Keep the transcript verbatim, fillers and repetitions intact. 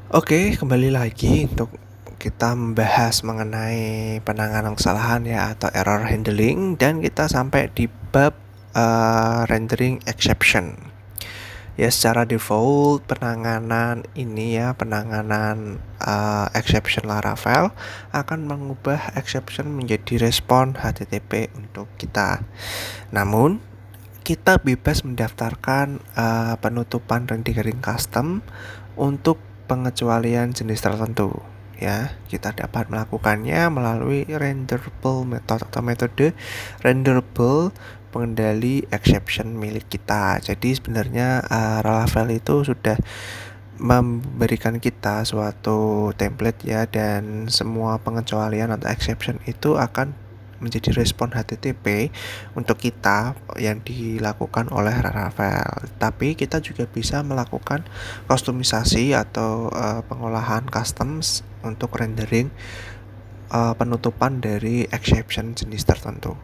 Oke, kembali lagi untuk kita membahas mengenai penanganan kesalahan ya atau error handling, dan kita sampai di bab uh, rendering exception. Ya, secara default penanganan ini ya, penanganan uh, exception Laravel akan mengubah exception menjadi respon H T T P untuk kita. Namun, kita bebas mendaftarkan uh, penutupan rendering custom untuk pengecualian jenis tertentu. Ya, kita dapat melakukannya melalui renderable method atau metode renderable pengendali exception milik kita. Jadi sebenarnya uh, Laravel itu sudah memberikan kita suatu template ya, dan semua pengecualian atau exception itu akan menjadi respon H T T P untuk kita yang dilakukan oleh Laravel. Tapi kita juga bisa melakukan kustomisasi atau uh, pengolahan customs untuk rendering uh, penutupan dari exception jenis tertentu.